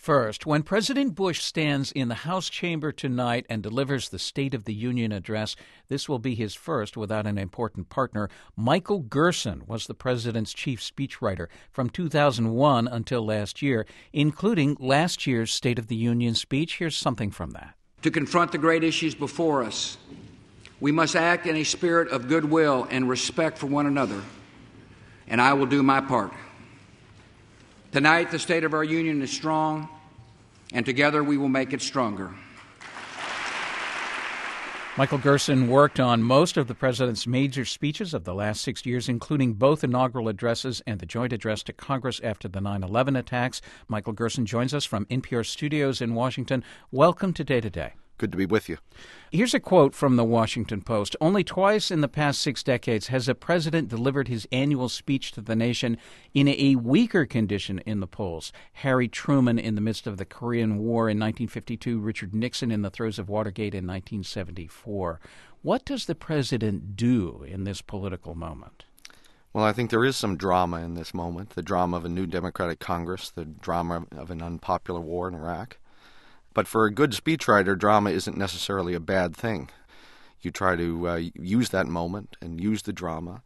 First, when President Bush stands in the House chamber tonight and delivers the State of the Union address, this will be his first without an important partner. Michael Gerson was the president's chief speechwriter from 2001 until last year, including last year's State of the Union speech. Here's something from that. To confront the great issues before us, we must act in a spirit of goodwill and respect for one another, and I will do my part. Tonight, the state of our union is strong, and together we will make it stronger. Michael Gerson worked on most of the president's major speeches of the last 6 years, including both inaugural addresses and the joint address to Congress after the 9/11 attacks. Michael Gerson joins us from NPR studios in Washington. Welcome to Day to Day. Good to be with you. Here's a quote from the Washington Post. Only twice in the past 6 decades has a president delivered his annual speech to the nation in a weaker condition in the polls. Harry Truman in the midst of the Korean War in 1952, Richard Nixon in the throes of Watergate in 1974. What does the president do in this political moment? Well, I think there is some drama in this moment, the drama of a new Democratic Congress, the drama of an unpopular war in Iraq. But for a good speechwriter, drama isn't necessarily a bad thing. You try to use that moment and use the drama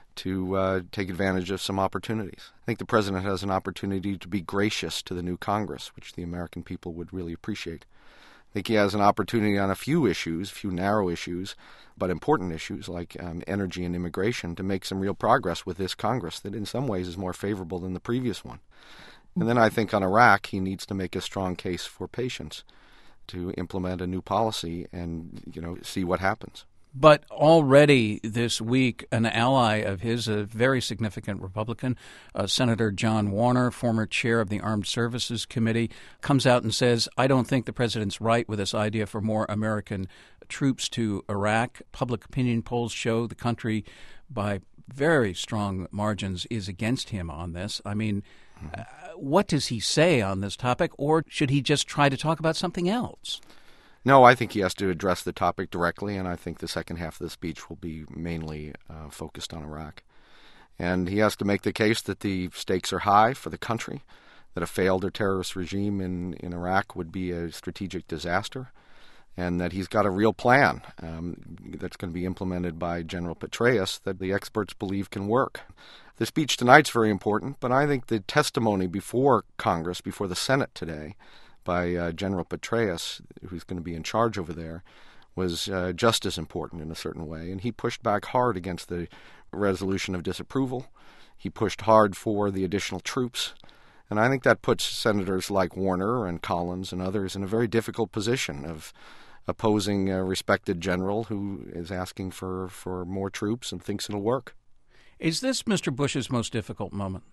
to take advantage of some opportunities. I think the president has an opportunity to be gracious to the new Congress, which the American people would really appreciate. I think he has an opportunity on a few issues, few narrow issues, but important issues like energy and immigration to make some real progress with this Congress that in some ways is more favorable than the previous one. And then I think on Iraq, he needs to make a strong case for patience to implement a new policy and, see what happens. But already this week, an ally of his, a very significant Republican, Senator John Warner, former chair of the Armed Services Committee, comes out and says, I don't think the president's right with this idea for more American troops to Iraq. Public opinion polls show the country by very strong margins is against him on this. I mean, what does he say on this topic, or should he just try to talk about something else? No, I think he has to address the topic directly, and I think the second half of the speech will be mainly focused on Iraq. And he has to make the case that the stakes are high for the country, that a failed or terrorist regime in Iraq would be a strategic disaster, and that he's got a real plan that's going to be implemented by General Petraeus that the experts believe can work. The speech tonight's very important, but I think the testimony before Congress, before the Senate today, by General Petraeus, who's going to be in charge over there, was just as important in a certain way. And he pushed back hard against the resolution of disapproval. He pushed hard for the additional troops. And I think that puts senators like Warner and Collins and others in a very difficult position of opposing a respected general who is asking for more troops and thinks it'll work. Is this Mr. Bush's most difficult moment?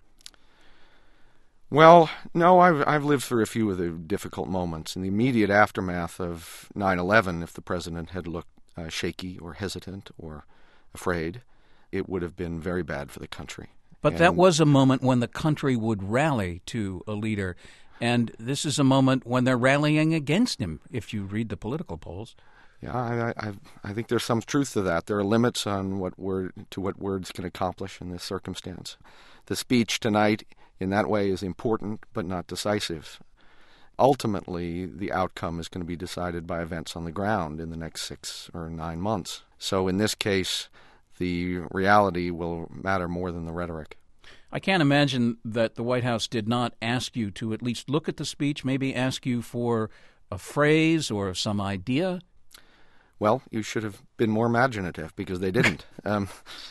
Well, no, I've lived through a few of the difficult moments. In the immediate aftermath of 9/11, if the president had looked shaky or hesitant or afraid, it would have been very bad for the country. But that was a moment when the country would rally to a leader, and this is a moment when they're rallying against him, if you read the political polls. Yeah, I think there's some truth to that. There are limits on what words can accomplish in this circumstance. The speech tonight, in that way, is important but not decisive. Ultimately, the outcome is going to be decided by events on the ground in the next 6 or 9 months. So in this case, the reality will matter more than the rhetoric. I can't imagine that the White House did not ask you to at least look at the speech, maybe ask you for a phrase or some idea. Well, you should have been more imaginative because they didn't. I'm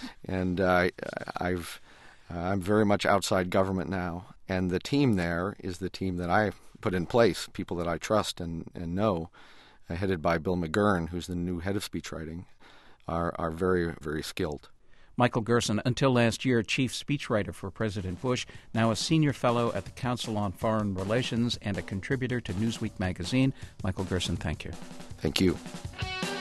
very much outside government now, and the team there is the team that I put in place, people that I trust and know, headed by Bill McGurn, who's the new head of speechwriting, are very, very skilled. Michael Gerson, until last year, chief speechwriter for President Bush, now a senior fellow at the Council on Foreign Relations and a contributor to Newsweek magazine. Michael Gerson, thank you. Thank you.